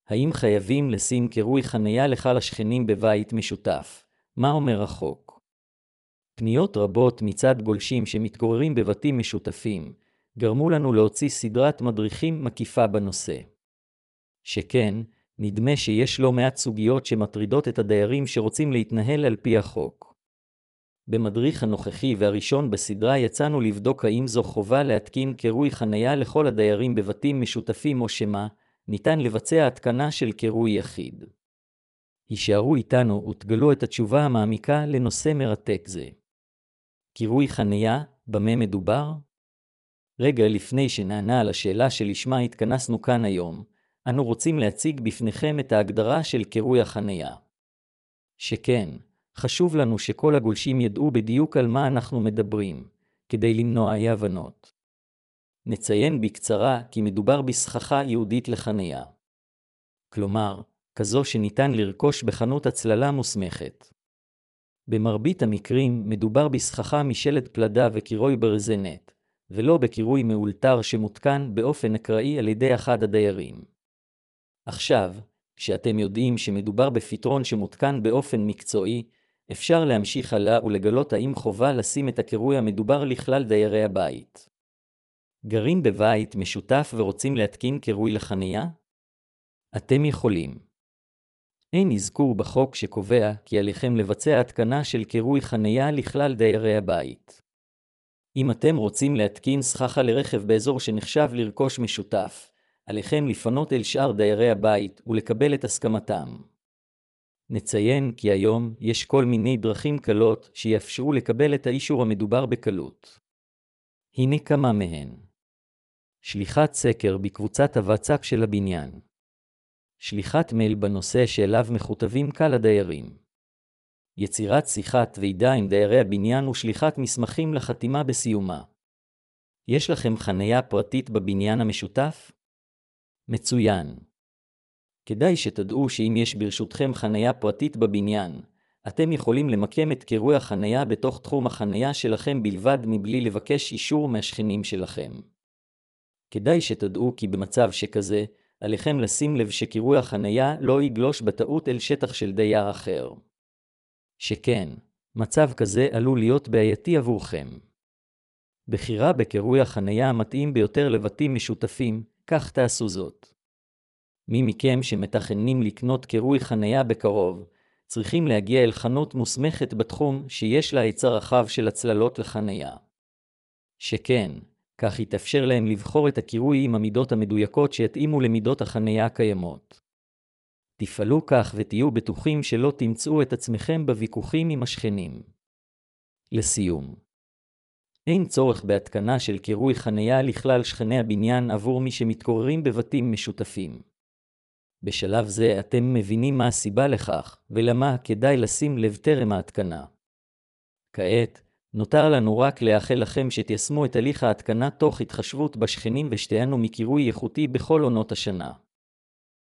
האם חייבים לשים קירוי חניה לכל השכנים בבית משותף? מה אומר החוק? פניות רבות מצד גולשים שמתגוררים בבתים משותפים, גרמו לנו להוציא סדרת מדריכים מקיפה בנושא. שכן, נדמה שיש לא מעט סוגיות שמטרידות את הדיירים שרוצים להתנהל על פי החוק. במדריך הנוכחי והראשון בסדרה יצאנו לבדוק האם זו חובה להתקין קירוי חניה לכל הדיירים בבתים משותפים או שמה, ניתן לבצע התקנה של קירוי יחיד. הישארו איתנו ותגלו את התשובה המעמיקה לנושא מרתק זה. קירוי חניה, במה מדובר? רגע לפני שנענה על השאלה שלשמה התכנסנו כאן היום, אנו רוצים להציג בפניכם את ההגדרה של קירוי החניה. שכן, חשוב לנו שכל הגולשים ידעו בדיוק על מה אנחנו מדברים, כדי למנוע אי הבנות. נציין בקצרה כי מדובר בסככה ייעודית לחניה. כלומר, כזו שניתן לרכוש בחנות הצללה מוסמכת. במרבית המקרים מדובר בסככה משלד פלדה וקירוי ברזנט, ולא בקירוי מאולתר שמותקן באופן אקראי על ידי אחד הדיירים. עכשיו, כשאתם יודעים שמדובר בפתרון שמותקן באופן מקצועי, אפשר להמשיך הלאה ולגלות האם חובה לשים את הקירוי המדובר לכלל דיירי הבית. גרים בבית משותף ורוצים להתקין קירוי לחניה? אתם יכולים. אין אזכור בחוק שקובע כי עליכם לבצע התקנה של קירוי חניה לכלל דיירי הבית. אם אתם רוצים להתקין סככה לרכב באזור שנחשב לרכוש משותף, עליכם לפנות אל שאר דיירי הבית ולקבל את הסכמתם. נציין כי היום יש כל מיני דרכים קלות שיאפשרו לקבל את האישור המדובר בקלות. הנה כמה מהן. שליחת סקר בקבוצת הוואטסאפ של הבניין. שליחת מייל בנושא שאליו מכותבים קהל הדיירים. יצירת שיחת ועידה עם דיירי הבניין ושליחת מסמכים לחתימה בסיומה. יש לכם חניה פרטית בבניין המשותף? מצוין. כדאי שתדעו שאם יש ברשותכם חניה פרטית בבניין, אתם יכולים למקם את קירוי החניה בתוך תחום החניה שלכם בלבד מבלי לבקש אישור מהשכנים שלכם. כדאי שתדעו כי במצב שכזה, עליכם לשים לב שקירוי החניה לא יגלוש בטעות אל שטח של דייר אחר. שכן, מצב כזה עלול להיות בעייתי עבורכם. בחירה בקירוי החניה המתאים ביותר לבתים משותפים, כך תעשו זאת. מי מכם שמתכננים לקנות קירוי חניה בקרוב, צריכים להגיע אל חנות מוסמכת בתחום שיש לה היצע רחב של הצללות לחניה. שכן, כך יתאפשר להם לבחור את הקירוי עם המידות המדויקות שיתאימו למידות החניה הקיימות. תפעלו כך ותהיו בטוחים שלא תמצאו את עצמכם בוויכוחים עם השכנים. לסיום, אין צורך בהתקנה של קירוי חניה לכלל שכני הבניין עבור מי שמתגוררים בבתים משותפים. בשלב זה אתם מבינים מה הסיבה לכך ולמה כדאי לשים לב טרם ההתקנה. כעת, נותר לנו רק לאחל לכם שתיישמו את הליך ההתקנה תוך התחשבות בשכנים ושתיהנו מקירוי איכותי בכל עונות השנה.